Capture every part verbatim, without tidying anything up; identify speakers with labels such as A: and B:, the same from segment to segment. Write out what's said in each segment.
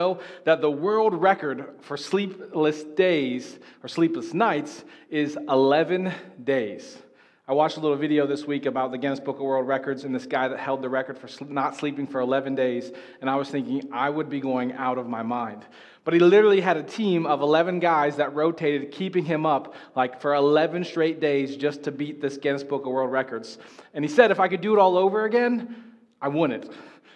A: know that the world record for sleepless days or sleepless nights is eleven days. I watched a little video this week about the Guinness Book of World Records and this guy that held the record for not sleeping for eleven days, and I was thinking I would be going out of my mind. But he literally had a team of eleven guys that rotated, keeping him up like for eleven straight days just to beat this Guinness Book of World Records. And he said if I could do it all over again, I wouldn't,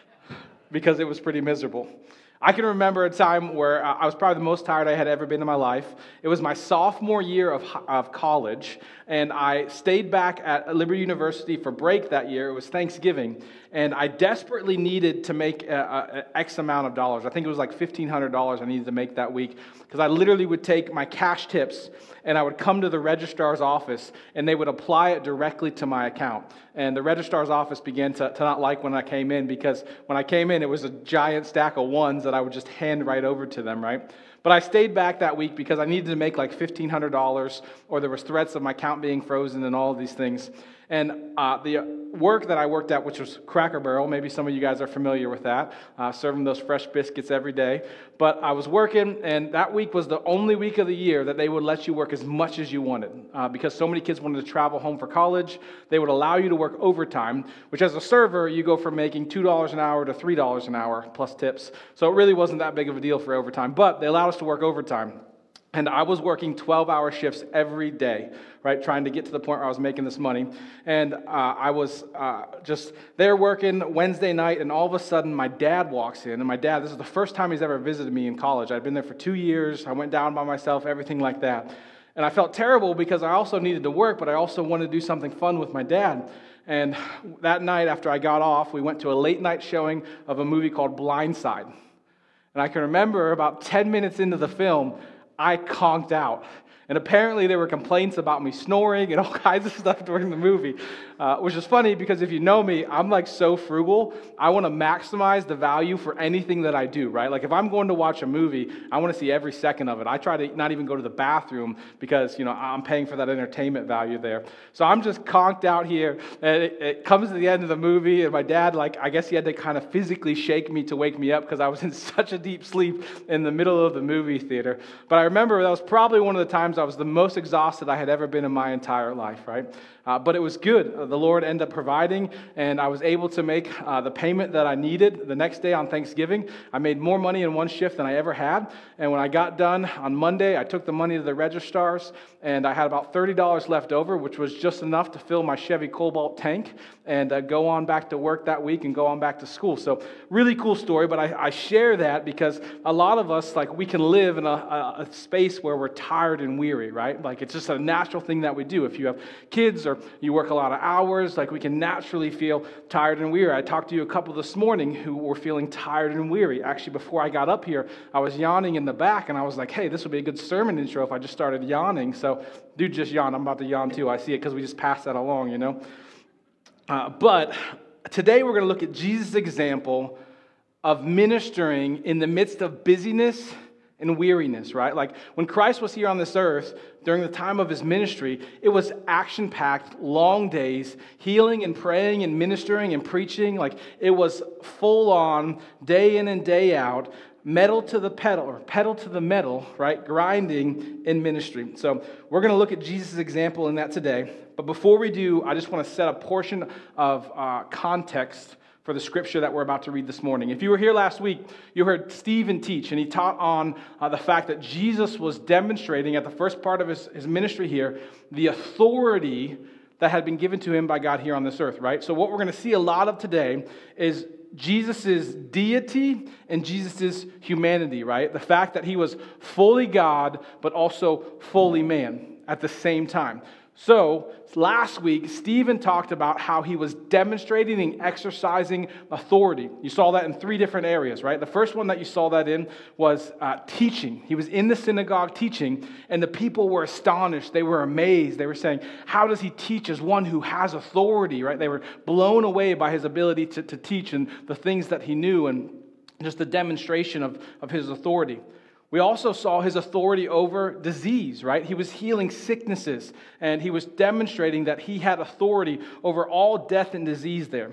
A: because it was pretty miserable. I can remember a time where I was probably the most tired I had ever been in my life. It was my sophomore year of, of college, and I stayed back at Liberty University for break that year. It was Thanksgiving, and I desperately needed to make an X amount of dollars. I think it was like fifteen hundred dollars I needed to make that week, because I literally would take my cash tips, and I would come to the registrar's office, and they would apply it directly to my account. And the registrar's office began to, to not like when I came in, because when I came in, it was a giant stack of ones that I would just hand right over to them, right? But I stayed back that week because I needed to make like fifteen hundred dollars, or there was threats of my account being frozen and all of these things. And uh, the work that I worked at, which was Cracker Barrel, maybe some of you guys are familiar with that, uh, serving those fresh biscuits every day. But I was working, and that week was the only week of the year that they would let you work as much as you wanted. Uh, because so many kids wanted to travel home for college, they would allow you to work overtime, which as a server, you go from making two dollars an hour to three dollars an hour plus tips. So it really wasn't that big of a deal for overtime, but they allowed us to work overtime. And I was working twelve-hour shifts every day, right, trying to get to the point where I was making this money. And uh, I was uh, just there working Wednesday night, and all of a sudden my dad walks in. And my dad, this is the first time he's ever visited me in college. I'd been there for two years. I went down by myself, everything like that. And I felt terrible because I also needed to work, but I also wanted to do something fun with my dad. And that night after I got off, we went to a late-night showing of a movie called Blind Side. And I can remember about ten minutes into the film, I conked out. And apparently there were complaints about me snoring and all kinds of stuff during the movie, uh, which is funny because if you know me, I'm like so frugal. I want to maximize the value for anything that I do, right? Like if I'm going to watch a movie, I want to see every second of it. I try to not even go to the bathroom because, you know, I'm paying for that entertainment value there. So I'm just conked out here, and it, it comes to the end of the movie, and my dad, like, I guess he had to kind of physically shake me to wake me up because I was in such a deep sleep in the middle of the movie theater. But I remember that was probably one of the times I was the most exhausted I had ever been in my entire life, right? Uh, but it was good. Uh, the Lord ended up providing, and I was able to make uh, the payment that I needed the next day on Thanksgiving. I made more money in one shift than I ever had, and when I got done on Monday, I took the money to the registrars, and I had about thirty dollars left over, which was just enough to fill my Chevy Cobalt tank and uh, go on back to work that week and go on back to school. So really cool story, but I, I share that because a lot of us, like, we can live in a, a, a space where we're tired and weary, right? Like, it's just a natural thing that we do. If you have kids or you work a lot of hours, like, we can naturally feel tired and weary. I talked to you a couple this morning who were feeling tired and weary. Actually, before I got up here, I was yawning in the back, and I was like, hey, this would be a good sermon intro if I just started yawning. So, dude, just yawn. I'm about to yawn too. I see it because we just passed that along, you know? Uh, but today we're going to look at Jesus' example of ministering in the midst of busyness and weariness, right? Like when Christ was here on this earth during the time of his ministry, it was action-packed, long days, healing and praying and ministering and preaching. Like it was full-on, day in and day out, metal to the pedal, or pedal to the metal, right? Grinding in ministry. So we're going to look at Jesus' example in that today. But before we do, I just want to set a portion of uh, context for the scripture that we're about to read this morning. If you were here last week, you heard Stephen teach, and he taught on uh, the fact that Jesus was demonstrating at the first part of his, his ministry here, the authority that had been given to him by God here on this earth, right? So what we're going to see a lot of today is Jesus' deity and Jesus' humanity, right? The fact that he was fully God, but also fully man at the same time. So, last week, Stephen talked about how he was demonstrating and exercising authority. You saw that in three different areas, right? The first one that you saw that in was uh, teaching. He was in the synagogue teaching, and the people were astonished. They were amazed. They were saying, how does he teach as one who has authority, right? They were blown away by his ability to, to teach and the things that he knew and just the demonstration of, of his authority. We also saw his authority over disease, right? He was healing sicknesses, and he was demonstrating that he had authority over all death and disease there.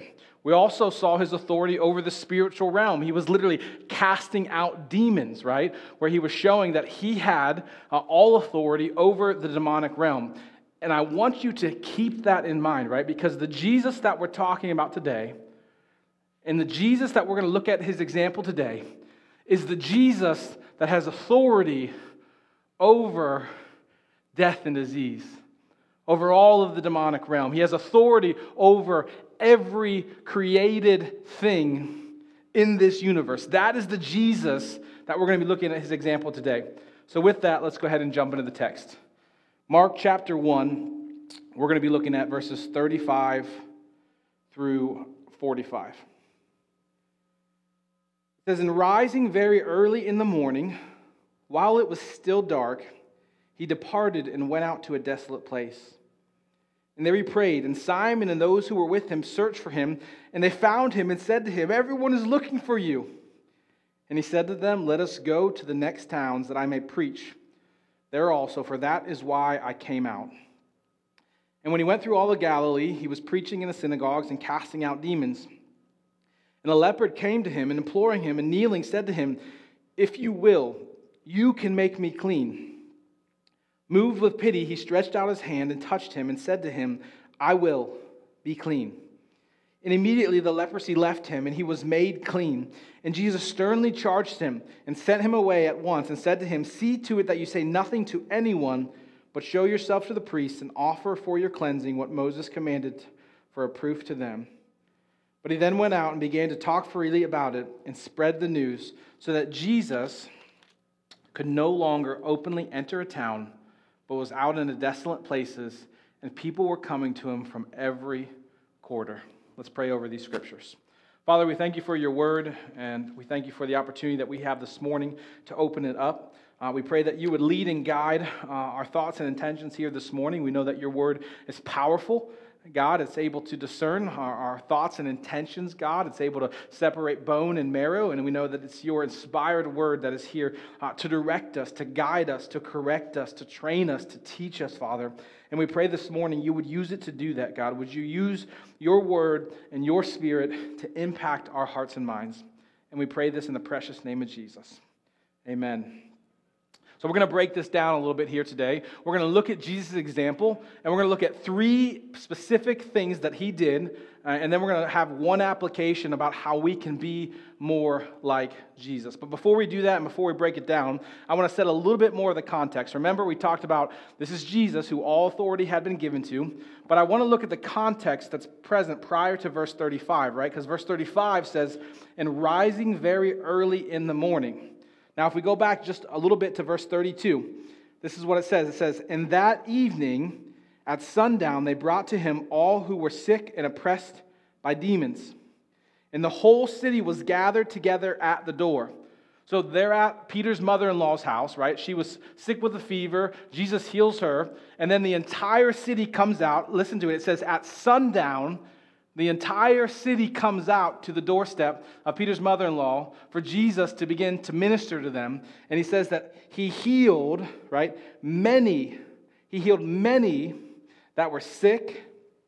A: We also saw his authority over the spiritual realm. He was literally casting out demons, right? Where he was showing that he had uh, all authority over the demonic realm. And I want you to keep that in mind, right? Because the Jesus that we're talking about today, and the Jesus that we're going to look at his example today, is the Jesus that has authority over death and disease, over all of the demonic realm. He has authority over every created thing in this universe. That is the Jesus that we're going to be looking at his example today. So with that, let's go ahead and jump into the text. Mark chapter one, we're going to be looking at verses thirty-five through forty-five. It says, "And rising very early in the morning, while it was still dark, he departed and went out to a desolate place. And there he prayed, and Simon and those who were with him searched for him, and they found him and said to him, 'Everyone is looking for you.' And he said to them, 'Let us go to the next towns that I may preach there also, for that is why I came out.' And when he went through all of Galilee, he was preaching in the synagogues and casting out demons. And a leopard came to him and imploring him and kneeling said to him, 'If you will, you can make me clean.' Moved with pity, he stretched out his hand and touched him and said to him, 'I will, be clean.' And immediately the leprosy left him and he was made clean. And Jesus sternly charged him and sent him away at once and said to him, 'See to it that you say nothing to anyone, but show yourself to the priests and offer for your cleansing what Moses commanded for a proof to them.' But he then went out and began to talk freely about it and spread the news, so that Jesus could no longer openly enter a town, but was out in the desolate places, and people were coming to him from every quarter." Let's pray over these scriptures. Father, we thank you for your word, and we thank you for the opportunity that we have this morning to open it up. Uh, we pray that you would lead and guide uh, our thoughts and intentions here this morning. We know that your word is powerful. God, it's able to discern our, our thoughts and intentions, God. It's able to separate bone and marrow, and we know that it's your inspired word that is here uh, to direct us, to guide us, to correct us, to train us, to teach us, Father. And we pray this morning you would use it to do that, God. Would you use your word and your spirit to impact our hearts and minds? And we pray this in the precious name of Jesus. Amen. So we're going to break this down a little bit here today. We're going to look at Jesus' example, and we're going to look at three specific things that he did, uh, and then we're going to have one application about how we can be more like Jesus. But before we do that, and before we break it down, I want to set a little bit more of the context. Remember, we talked about this is Jesus, who all authority had been given to, but I want to look at the context that's present prior to verse thirty-five, right? Because verse thirty-five says, "And rising very early in the morning." Now, if we go back just a little bit to verse thirty-two, this is what it says. It says, "And that evening at sundown they brought to him all who were sick and oppressed by demons. And the whole city was gathered together at the door." So they're at Peter's mother-in-law's house, right? She was sick with a fever. Jesus heals her. And then the entire city comes out. Listen to it. It says, at sundown, the entire city comes out to the doorstep of Peter's mother-in-law for Jesus to begin to minister to them. And he says that he healed, right, many. He healed many that were sick,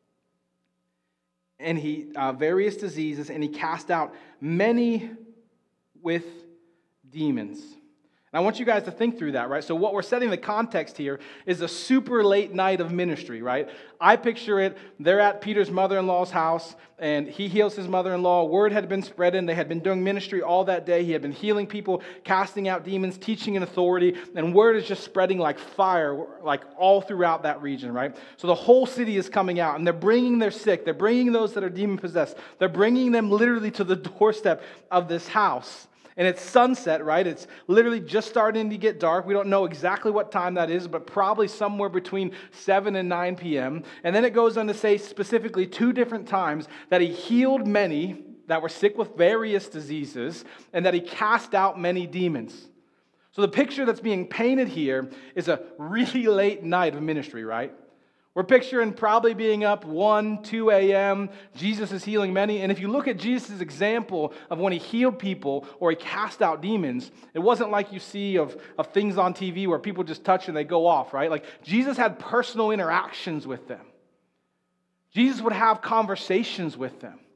A: and he uh, various diseases, and he cast out many with demons. And I want you guys to think through that, right? So what we're setting the context here is a super late night of ministry, right? I picture it, they're at Peter's mother-in-law's house, and he heals his mother-in-law. Word had been spreading. They had been doing ministry all that day. He had been healing people, casting out demons, teaching in authority, and word is just spreading like fire, like all throughout that region, right? So the whole city is coming out, and they're bringing their sick. They're bringing those that are demon-possessed. They're bringing them literally to the doorstep of this house. And it's sunset, right? It's literally just starting to get dark. We don't know exactly what time that is, but probably somewhere between seven and nine p.m. And then it goes on to say specifically two different times that he healed many that were sick with various diseases and that he cast out many demons. So the picture that's being painted here is a really late night of ministry, right? We're picturing probably being up one, two a.m. Jesus is healing many. And if you look at Jesus' example of when he healed people or he cast out demons, it wasn't like you see of, of things on T V where people just touch and they go off, right? Like Jesus had personal interactions with them. Jesus would have conversations with them.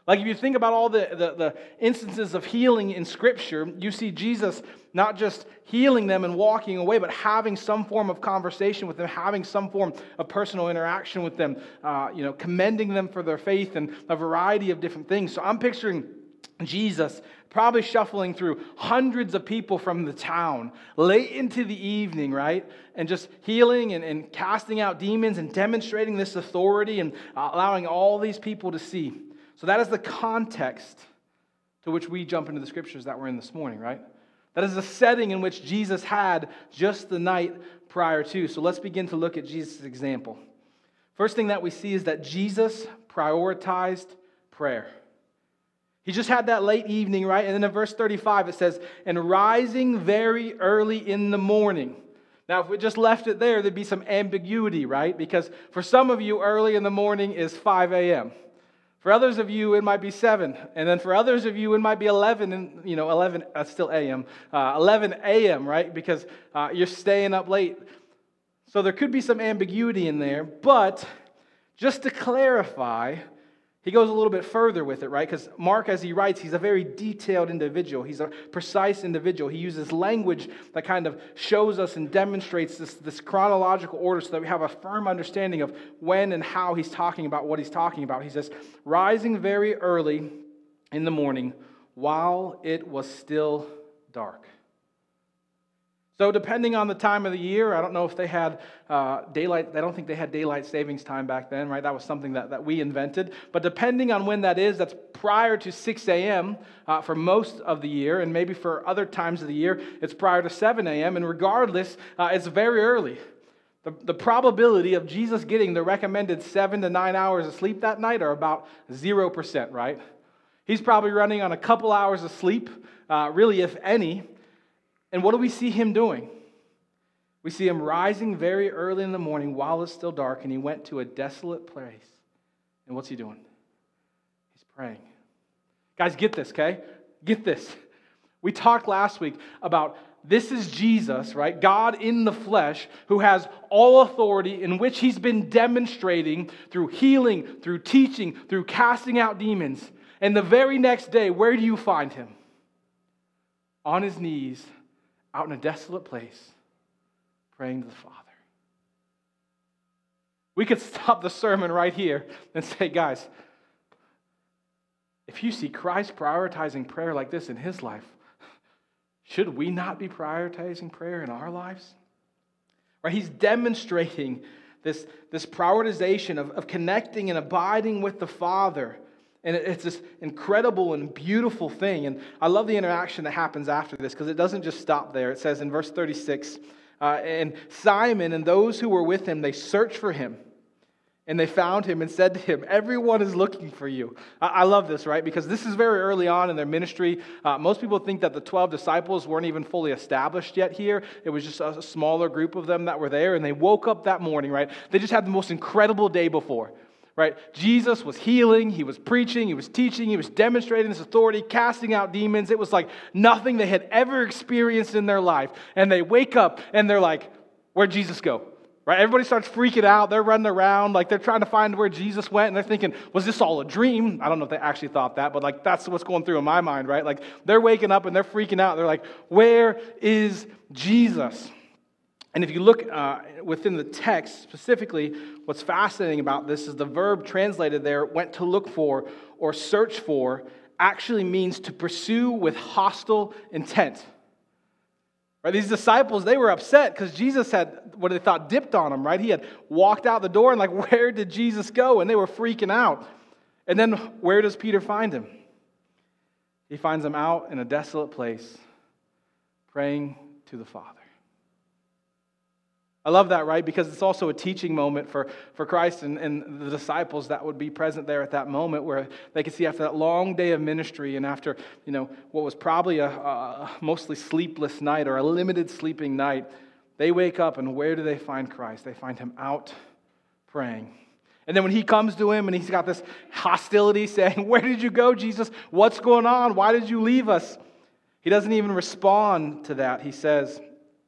A: Like if you think about all the, the, the instances of healing in Scripture, you see Jesus not just healing them and walking away, but having some form of conversation with them, having some form of personal interaction with them, uh, you know, commending them for their faith and a variety of different things. So I'm picturing Jesus probably shuffling through hundreds of people from the town late into the evening, right? And just healing and, and casting out demons and demonstrating this authority and uh, allowing all these people to see. So that is the context to which we jump into the Scriptures that we're in this morning, right? That is the setting in which Jesus had just the night prior to. So let's begin to look at Jesus' example. First thing that we see is that Jesus prioritized prayer. He just had that late evening, right? And then in verse thirty-five it says, and rising very early in the morning. Now, if we just left it there, there'd be some ambiguity, right? Because for some of you, early in the morning is five a.m. For others of you, it might be seven. And then for others of you, it might be eleven, and you know, eleven, that's still a m. Uh, eleven a.m., right? Because uh, you're staying up late. So there could be some ambiguity in there. But just to clarify, he goes a little bit further with it, right? Because Mark, as he writes, he's a very detailed individual. He's a precise individual. He uses language that kind of shows us and demonstrates this, this chronological order so that we have a firm understanding of when and how he's talking about what he's talking about. He says, rising very early in the morning while it was still dark. So depending on the time of the year, I don't know if they had uh, daylight, I don't think they had daylight savings time back then, right? That was something that, that we invented. But depending on when that is, that's prior to six a.m. Uh, for most of the year, and maybe for other times of the year, it's prior to seven a.m. And regardless, uh, it's very early. The, the probability of Jesus getting the recommended seven to nine hours of sleep that night are about zero percent, right? He's probably running on a couple hours of sleep, uh, really, if any. And what do we see him doing? We see him rising very early in the morning while it's still dark, and he went to a desolate place. And what's he doing? He's praying. Guys, get this, okay? Get this. We talked last week about this is Jesus, right? God in the flesh, who has all authority, in which he's been demonstrating through healing, through teaching, through casting out demons. And the very next day, where do you find him? On his knees, out in a desolate place, praying to the Father. We could stop the sermon right here and say, guys, if you see Christ prioritizing prayer like this in his life, should we not be prioritizing prayer in our lives? Right? He's demonstrating this, this prioritization of, of connecting and abiding with the Father. And it's this incredible and beautiful thing. And I love the interaction that happens after this because it doesn't just stop there. It says in verse thirty-six, uh, and Simon and those who were with him, they searched for him. And they found him and said to him, everyone is looking for you. I, I love this, right? Because this is very early on in their ministry. Uh, most people think that the twelve disciples weren't even fully established yet here. It was just a, a smaller group of them that were there. And they woke up that morning, right? They just had the most incredible day before. Right? Jesus was healing, he was preaching, he was teaching, he was demonstrating this authority, casting out demons. It was like nothing they had ever experienced in their life. And they wake up and they're like, where'd Jesus go? Right? Everybody starts freaking out. They're running around like they're trying to find where Jesus went. And they're thinking, was this all a dream? I don't know if they actually thought that, but like that's what's going through in my mind, right? Like they're waking up and they're freaking out. They're like, where is Jesus? And if you look uh, within the text, specifically, what's fascinating about this is the verb translated there, went to look for or search for, actually means to pursue with hostile intent. Right? These disciples, they were upset because Jesus had, what they thought, dipped on them, right? He had walked out the door and like, where did Jesus go? And they were freaking out. And then where does Peter find him? He finds him out in a desolate place, praying to the Father. I love that, right? Because it's also a teaching moment for, for Christ and, and the disciples that would be present there at that moment where they could see after that long day of ministry and after, you know, what was probably a, a mostly sleepless night or a limited sleeping night, they wake up and where do they find Christ? They find him out praying. And then when he comes to him and he's got this hostility saying, where did you go, Jesus? What's going on? Why did you leave us? He doesn't even respond to that. He says,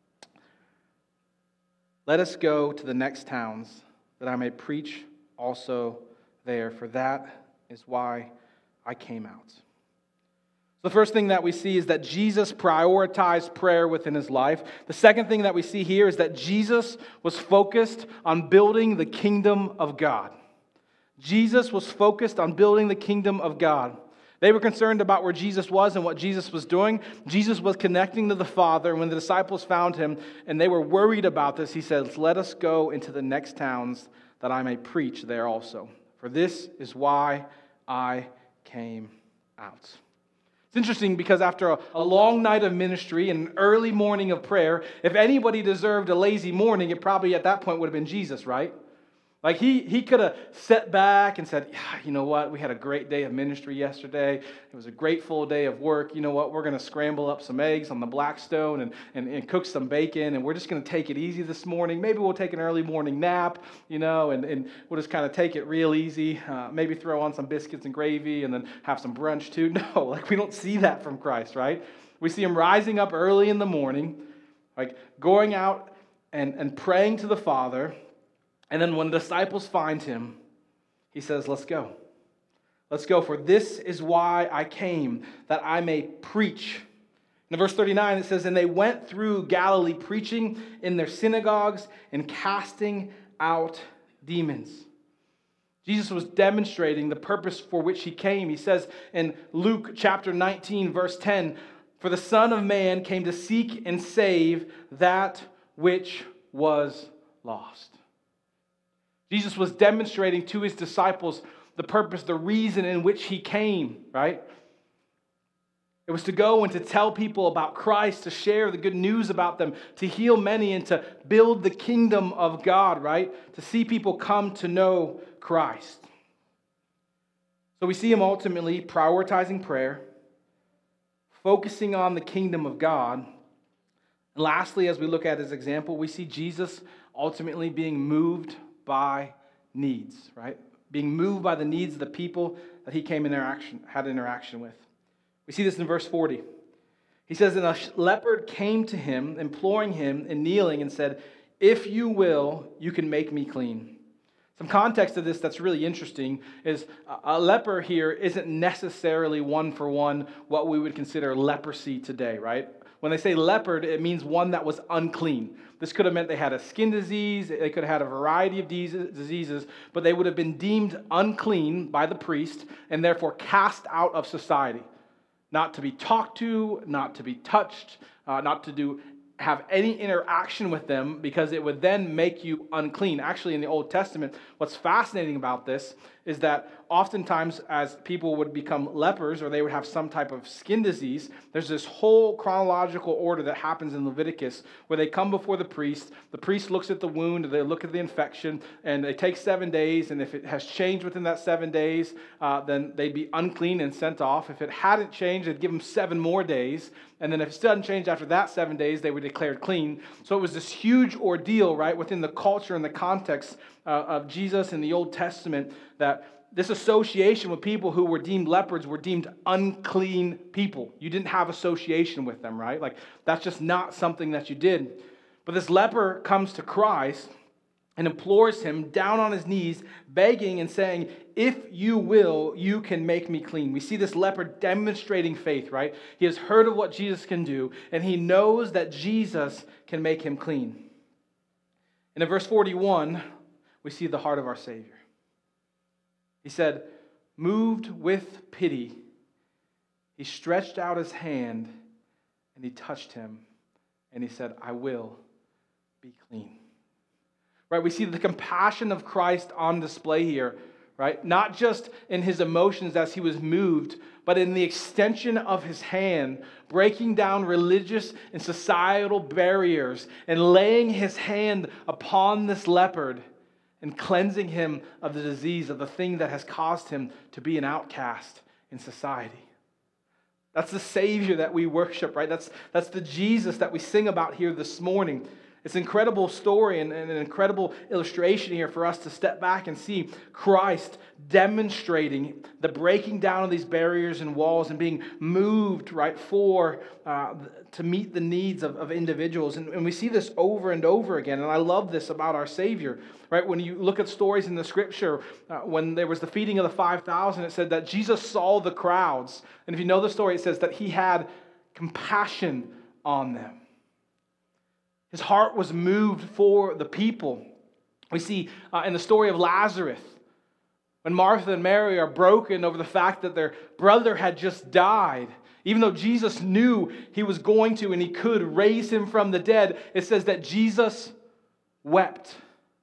A: let us go to the next towns, that I may preach also there, for that is why I came out. The first thing that we see is that Jesus prioritized prayer within his life. The second thing that we see here is that Jesus was focused on building the kingdom of God. Jesus was focused on building the kingdom of God. They were concerned about where Jesus was and what Jesus was doing. Jesus was connecting to the Father. And when the disciples found him and they were worried about this, he said, let us go into the next towns that I may preach there also. For this is why I came out. It's interesting because after a, a long night of ministry and an early morning of prayer, if anybody deserved a lazy morning, it probably at that point would have been Jesus, right? Like he he could have sat back and said, yeah, you know what, we had a great day of ministry yesterday. It was a great full day of work. You know what, we're going to scramble up some eggs on the Blackstone and, and, and cook some bacon, and we're just going to take it easy this morning. Maybe we'll take an early morning nap, you know, and, and we'll just kind of take it real easy. Uh, maybe throw on some biscuits and gravy and then have some brunch too. No, like we don't see that from Christ, right? We see him rising up early in the morning, like going out and, and praying to the Father. And then when the disciples find him, he says, let's go. Let's go, for this is why I came, that I may preach. In verse thirty-nine, it says, and they went through Galilee preaching in their synagogues and casting out demons. Jesus was demonstrating the purpose for which he came. He says in Luke chapter nineteen, verse ten, for the Son of Man came to seek and save that which was lost. Jesus was demonstrating to his disciples the purpose, the reason in which he came, right? It was to go and to tell people about Christ, to share the good news about them, to heal many, and to build the kingdom of God, right? To see people come to know Christ. So we see him ultimately prioritizing prayer, focusing on the kingdom of God. And lastly, as we look at his example, we see Jesus ultimately being moved by needs, right? Being moved by the needs of the people that he came interaction, had interaction with. We see this in verse forty. He says, and a leopard came to him, imploring him and kneeling and said, if you will, you can make me clean. Some context to this that's really interesting is a leper here isn't necessarily one for one what we would consider leprosy today, right? When they say leopard, it means one that was unclean. This could have meant they had a skin disease, they could have had a variety of diseases, but they would have been deemed unclean by the priest and therefore cast out of society. Not to be talked to, not to be touched, uh, not to do have any interaction with them, because it would then make you unclean. Actually, in the Old Testament, what's fascinating about this is that oftentimes as people would become lepers or they would have some type of skin disease, there's this whole chronological order that happens in Leviticus where they come before the priest. The priest looks at the wound, they look at the infection, and it takes seven days. And if it has changed within that seven days, uh, then they'd be unclean and sent off. If it hadn't changed, they'd give them seven more days. And then if it still hadn't changed after that seven days, they were declared clean. So it was this huge ordeal, right, within the culture and the context uh, of Jesus in the Old Testament, that this association with people who were deemed lepers were deemed unclean people. You didn't have association with them, right? Like, that's just not something that you did. But this leper comes to Christ and implores him down on his knees, begging and saying, if you will, you can make me clean. We see this leper demonstrating faith, right? He has heard of what Jesus can do, and he knows that Jesus can make him clean. And in verse forty-one, we see the heart of our Savior. He said, moved with pity, he stretched out his hand and he touched him and he said, I will be clean. Right? We see the compassion of Christ on display here, right? Not just in his emotions as he was moved, but in the extension of his hand, breaking down religious and societal barriers and laying his hand upon this leopard and cleansing him of the disease, of the thing that has caused him to be an outcast in society. That's the Savior that we worship, right? That's, that's the Jesus that we sing about here this morning. It's an incredible story and, and an incredible illustration here for us to step back and see Christ demonstrating the breaking down of these barriers and walls and being moved, right, for, uh, to meet the needs of, of individuals. And, and we see this over and over again. And I love this about our Savior, right? When you look at stories in the Scripture, uh, when there was the feeding of the five thousand, it said that Jesus saw the crowds. And if you know the story, it says that he had compassion on them. His heart was moved for the people. We see uh, in the story of Lazarus, when Martha and Mary are broken over the fact that their brother had just died, even though Jesus knew he was going to and he could raise him from the dead, it says that Jesus wept.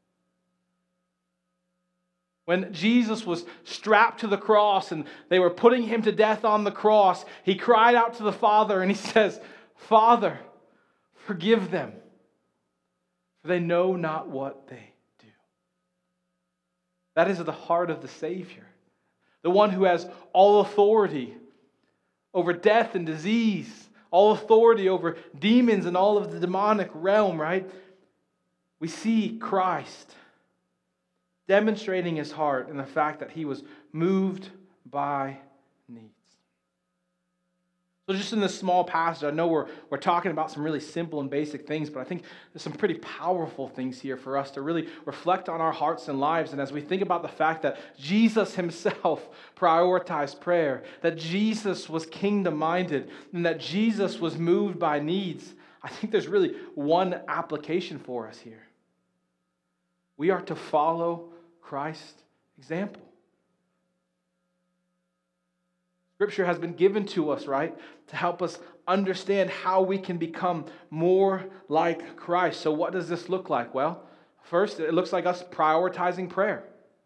A: When Jesus was strapped to the cross and they were putting him to death on the cross, he cried out to the Father and he says, "Father, forgive them, for they know not what they do." That is the heart of the Savior, the one who has all authority over death and disease, all authority over demons and all of the demonic realm, right? We see Christ demonstrating his heart in the fact that he was moved by needs. So just in this small passage, I know we're, we're talking about some really simple and basic things, but I think there's some pretty powerful things here for us to really reflect on our hearts and lives. And as we think about the fact that Jesus himself prioritized prayer, that Jesus was kingdom-minded, and that Jesus was moved by needs, I think there's really one application for us here. We are to follow Christ's example. Scripture has been given to us, right, to help us understand how we can become more like Christ. So what does this look like? Well, first, it looks like us prioritizing prayer.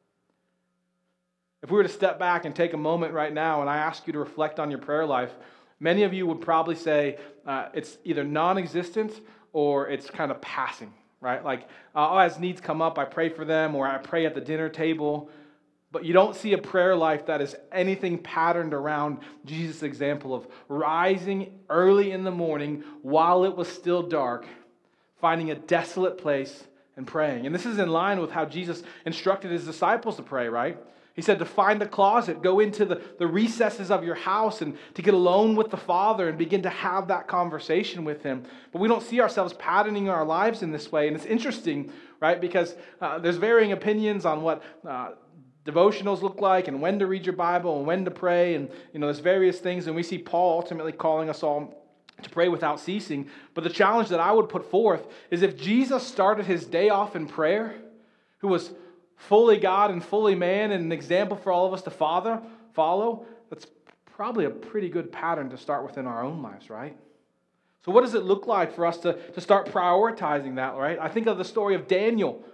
A: If we were to step back and take a moment right now and I ask you to reflect on your prayer life, many of you would probably say uh, it's either non-existent or it's kind of passing. Right? Like, uh, oh, as needs come up, I pray for them, or I pray at the dinner table. But you don't see a prayer life that is anything patterned around Jesus' example of rising early in the morning while it was still dark, finding a desolate place and praying. And this is in line with how Jesus instructed his disciples to pray, right? He said to find a closet, go into the, the recesses of your house and to get alone with the Father and begin to have that conversation with him. But we don't see ourselves patterning our lives in this way. And it's interesting, right? Because uh, there's varying opinions on what uh, devotionals look like and when to read your Bible and when to pray. And, you know, there's various things. And we see Paul ultimately calling us all to pray without ceasing. But the challenge that I would put forth is if Jesus started his day off in prayer, who was fully God and fully man and an example for all of us to father, follow, that's probably a pretty good pattern to start within our own lives, right? So what does it look like for us to, to start prioritizing that, right? I think of the story of Daniel.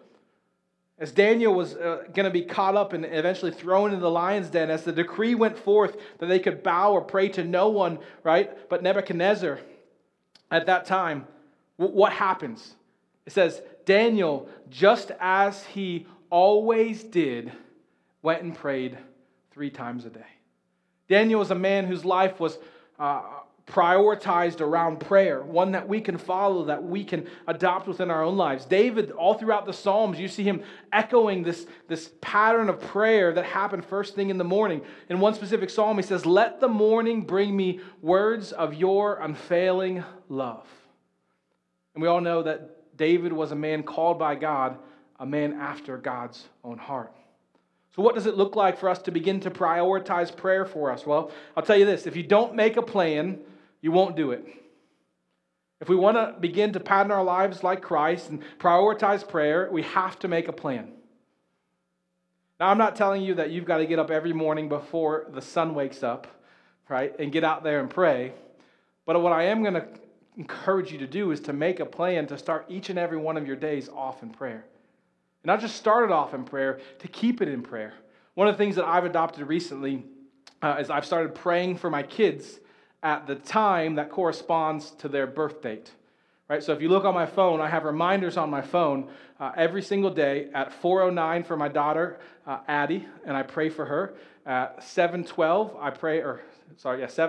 A: As Daniel was uh, going to be caught up and eventually thrown into the lion's den, as the decree went forth that they could bow or pray to no one, right, but Nebuchadnezzar at that time, w- what happens? It says, Daniel, just as he always did, went and prayed three times a day. Daniel was a man whose life was uh, prioritized around prayer, one that we can follow, that we can adopt within our own lives. David, all throughout the Psalms, you see him echoing this, this pattern of prayer that happened first thing in the morning. In one specific psalm, he says, "Let the morning bring me words of your unfailing love." And we all know that David was a man called by God, a man after God's own heart. So what does it look like for us to begin to prioritize prayer for us? Well, I'll tell you this. If you don't make a plan, you won't do it. If we want to begin to pattern our lives like Christ and prioritize prayer, we have to make a plan. Now, I'm not telling you that you've got to get up every morning before the sun wakes up, right, and get out there and pray. But what I am going to encourage you to do is to make a plan to start each and every one of your days off in prayer. And not just start it off in prayer, to keep it in prayer. One of the things that I've adopted recently uh, is I've started praying for my kids at the time that corresponds to their birth date. Right? So if you look on my phone, I have reminders on my phone uh, every single day at four oh nine for my daughter, uh, Addie, and I pray for her. At seven twelve, I pray, or sorry, yeah, seven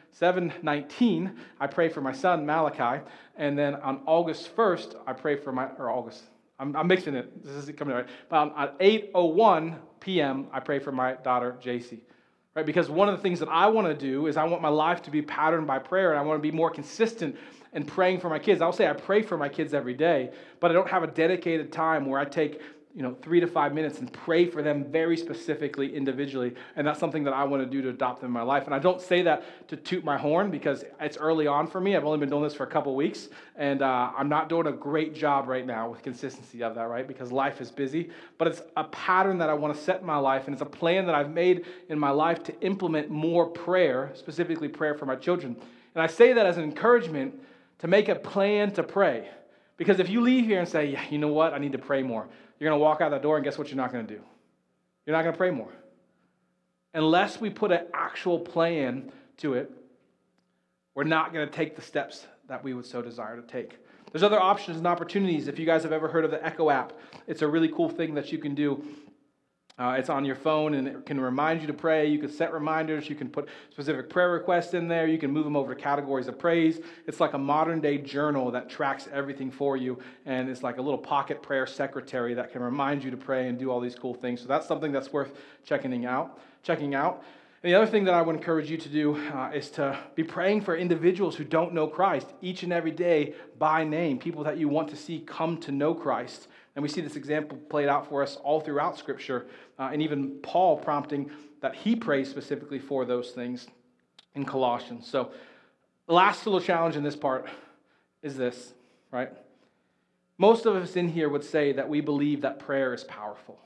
A: seven nineteen, I pray for my son, Malachi. And then on August first, I pray for my, or August, I'm, I'm mixing it. This isn't coming right. But on, on eight oh one p.m., I pray for my daughter, J C. Right? Because one of the things that I want to do is I want my life to be patterned by prayer, and I want to be more consistent in praying for my kids. I'll say I pray for my kids every day, but I don't have a dedicated time where I take you know, three to five minutes and pray for them very specifically, individually. And that's something that I want to do to adopt them in my life. And I don't say that to toot my horn because it's early on for me. I've only been doing this for a couple weeks, and uh, I'm not doing a great job right now with consistency of that, right? Because life is busy. But it's a pattern that I want to set in my life, and it's a plan that I've made in my life to implement more prayer, specifically prayer for my children. And I say that as an encouragement to make a plan to pray. Because if you leave here and say, yeah, you know what, I need to pray more, you're going to walk out that door, and guess what you're not going to do? You're not going to pray more. Unless we put an actual plan to it, we're not going to take the steps that we would so desire to take. There's other options and opportunities. If you guys have ever heard of the Echo app, it's a really cool thing that you can do. Uh, it's on your phone, and it can remind you to pray. You can set reminders. You can put specific prayer requests in there. You can move them over to categories of praise. It's like a modern-day journal that tracks everything for you, and it's like a little pocket prayer secretary that can remind you to pray and do all these cool things. So that's something that's worth checking out. Checking out. And the other thing that I would encourage you to do uh, is to be praying for individuals who don't know Christ each and every day by name, people that you want to see come to know Christ. And we see this example played out for us all throughout Scripture, uh, and even Paul prompting that he prays specifically for those things in Colossians. So the last little challenge in this part is this, right? Most of us in here would say that we believe that prayer is powerful.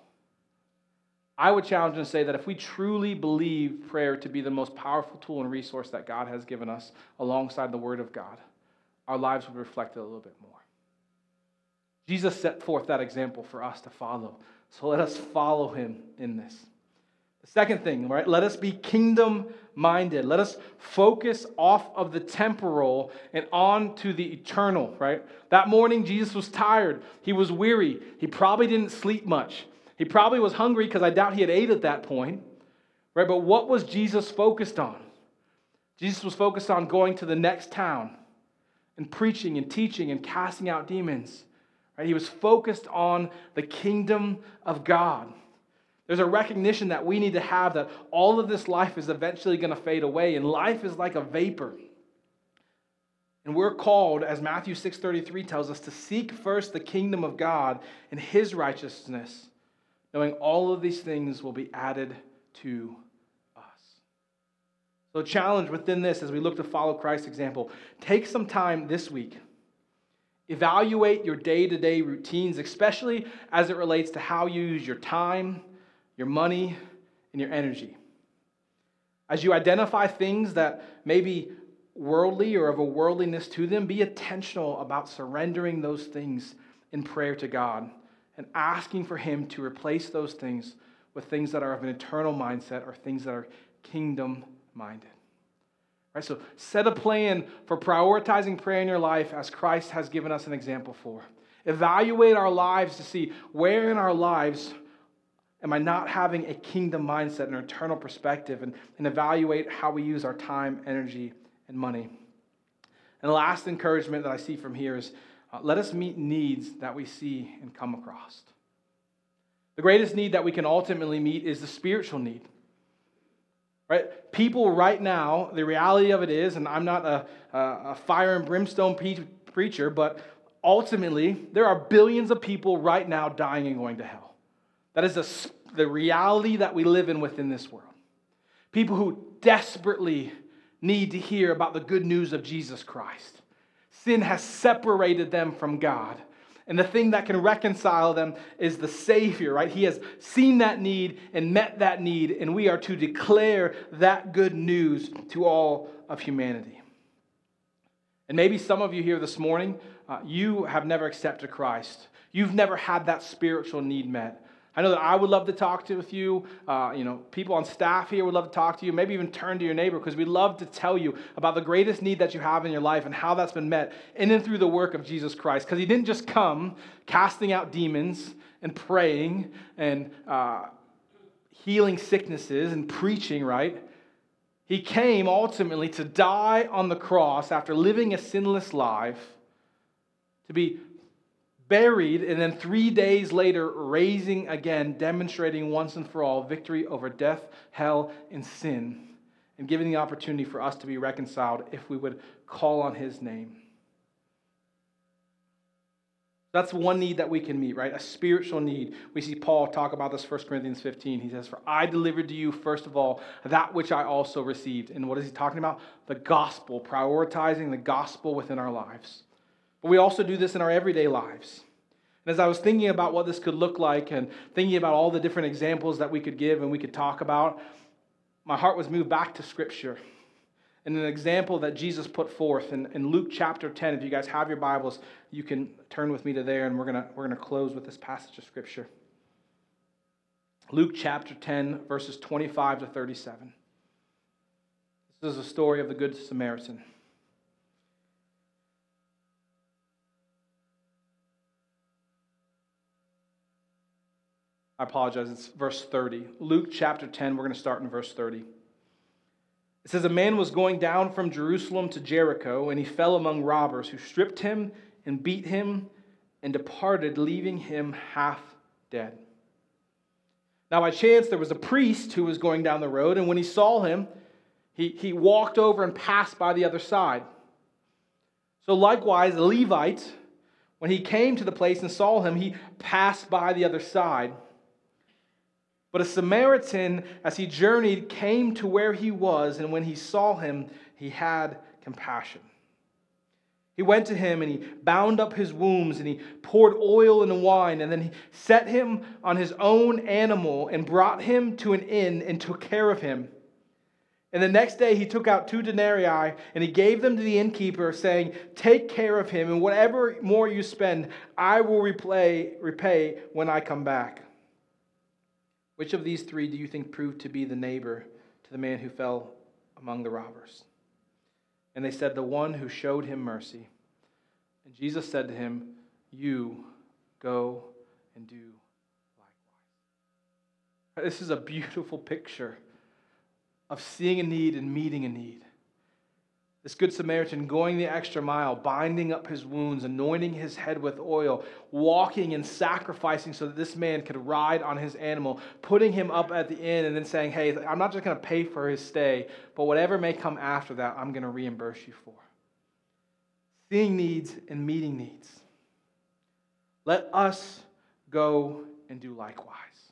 A: I would challenge and say that if we truly believe prayer to be the most powerful tool and resource that God has given us alongside the Word of God, our lives would reflect it a little bit more. Jesus set forth that example for us to follow. So let us follow him in this. The second thing, right? Let us be kingdom-minded. Let us focus off of the temporal and on to the eternal, right? That morning, Jesus was tired. He was weary. He probably didn't sleep much. He probably was hungry because I doubt he had ate at that point, right? But what was Jesus focused on? Jesus was focused on going to the next town and preaching and teaching and casting out demons. Right? He was focused on the kingdom of God. There's a recognition that we need to have that all of this life is eventually going to fade away, and life is like a vapor. And we're called, as Matthew six thirty-three tells us, to seek first the kingdom of God and his righteousness, knowing all of these things will be added to us. So a challenge within this, as we look to follow Christ's example, take some time this week. Evaluate your day-to-day routines, especially as it relates to how you use your time, your money, and your energy. As you identify things that may be worldly or of a worldliness to them, be intentional about surrendering those things in prayer to God and asking for him to replace those things with things that are of an eternal mindset or things that are kingdom-minded. Right, so set a plan for prioritizing prayer in your life as Christ has given us an example for. Evaluate our lives to see where in our lives am I not having a kingdom mindset, an eternal perspective, and, and evaluate how we use our time, energy, and money. And the last encouragement that I see from here is uh, let us meet needs that we see and come across. The greatest need that we can ultimately meet is the spiritual need. Right? People right now, the reality of it is, and I'm not a, a fire and brimstone pre- preacher, but ultimately, there are billions of people right now dying and going to hell. That is the, the reality that we live in within this world. People who desperately need to hear about the good news of Jesus Christ. Sin has separated them from God. And the thing that can reconcile them is the Savior, right? He has seen that need and met that need, and we are to declare that good news to all of humanity. And maybe some of you here this morning, uh, you have never accepted Christ. You've never had that spiritual need met. I know that I would love to talk to with you. Uh, you know, people on staff here would love to talk to you. Maybe even turn to your neighbor because we'd love to tell you about the greatest need that you have in your life and how that's been met in and through the work of Jesus Christ. Because he didn't just come casting out demons and praying and uh, healing sicknesses and preaching, right? He came ultimately to die on the cross after living a sinless life, to be buried, and then three days later raising again, demonstrating once and for all victory over death, hell, and sin, and giving the opportunity for us to be reconciled if we would call on his name. That's one need that we can meet, right? A spiritual need. We see Paul talk about this, First Corinthians fifteen. He says, "For I delivered to you, first of all, that which I also received." And what is he talking about? The gospel, prioritizing the gospel within our lives. But we also do this in our everyday lives. And as I was thinking about what this could look like and thinking about all the different examples that we could give and we could talk about, my heart was moved back to Scripture. And an example that Jesus put forth in, in Luke chapter ten. If you guys have your Bibles, you can turn with me to there, and we're gonna we're gonna close with this passage of Scripture. Luke chapter ten, verses twenty-five to thirty-seven. This is a story of the Good Samaritan. I apologize, it's verse thirty. Luke chapter ten, we're going to start in verse thirty. It says, "A man was going down from Jerusalem to Jericho, and he fell among robbers who stripped him and beat him and departed, leaving him half dead. Now by chance there was a priest who was going down the road, and when he saw him, he, he walked over and passed by the other side. So likewise, a Levite, when he came to the place and saw him, he passed by the other side. But a Samaritan, as he journeyed, came to where he was, and when he saw him, he had compassion. He went to him, and he bound up his wounds, and he poured oil and wine, and then he set him on his own animal, and brought him to an inn, and took care of him. And the next day he took out two denarii, and he gave them to the innkeeper, saying, 'Take care of him, and whatever more you spend, I will repay, repay when I come back.' Which of these three do you think proved to be the neighbor to the man who fell among the robbers?" And they said, "The one who showed him mercy." And Jesus said to him, "You go and do likewise." This is a beautiful picture of seeing a need and meeting a need. This Good Samaritan going the extra mile, binding up his wounds, anointing his head with oil, walking and sacrificing so that this man could ride on his animal, putting him up at the inn, and then saying, "Hey, I'm not just going to pay for his stay, but whatever may come after that, I'm going to reimburse you for." Seeing needs and meeting needs. Let us go and do likewise.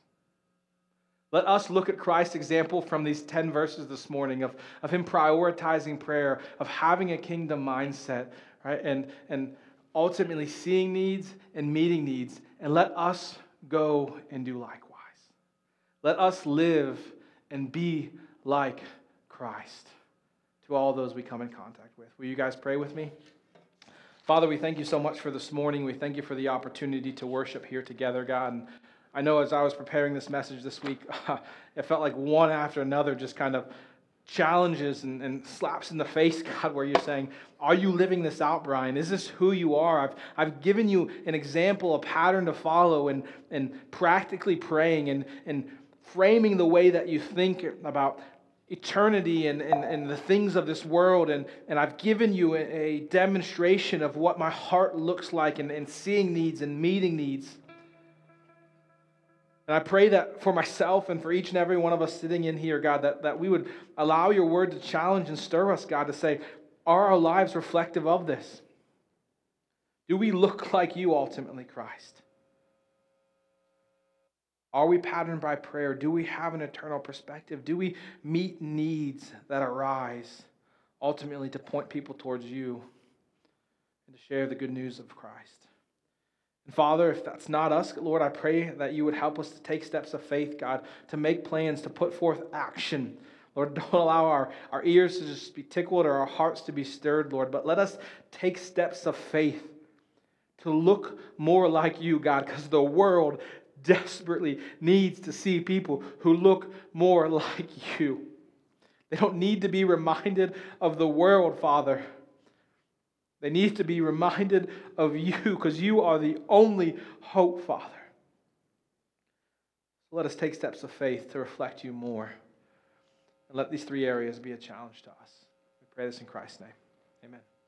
A: Let us look at Christ's example from these ten verses this morning of, of him prioritizing prayer, of having a kingdom mindset, right? And, and ultimately seeing needs and meeting needs. And let us go and do likewise. Let us live and be like Christ to all those we come in contact with. Will you guys pray with me? Father, we thank you so much for this morning. We thank you for the opportunity to worship here together, God. And I know as I was preparing this message this week, it felt like one after another just kind of challenges and, and slaps in the face, God, where you're saying, are you living this out, Brian? Is this who you are? I've, I've given you an example, a pattern to follow, and, and practically praying and, and framing the way that you think about eternity and, and, and the things of this world. And, and I've given you a, a demonstration of what my heart looks like and, and seeing needs and meeting needs. And I pray that for myself and for each and every one of us sitting in here, God, that, that we would allow your word to challenge and stir us, God, to say, are our lives reflective of this? Do we look like you ultimately, Christ? Are we patterned by prayer? Do we have an eternal perspective? Do we meet needs that arise ultimately to point people towards you and to share the good news of Christ? And Father, if that's not us, Lord, I pray that you would help us to take steps of faith, God, to make plans, to put forth action. Lord, don't allow our, our ears to just be tickled or our hearts to be stirred, Lord, but let us take steps of faith to look more like you, God, because the world desperately needs to see people who look more like you. They don't need to be reminded of the world, Father. They need to be reminded of you because you are the only hope, Father. Let us take steps of faith to reflect you more. And let these three areas be a challenge to us. We pray this in Christ's name. Amen.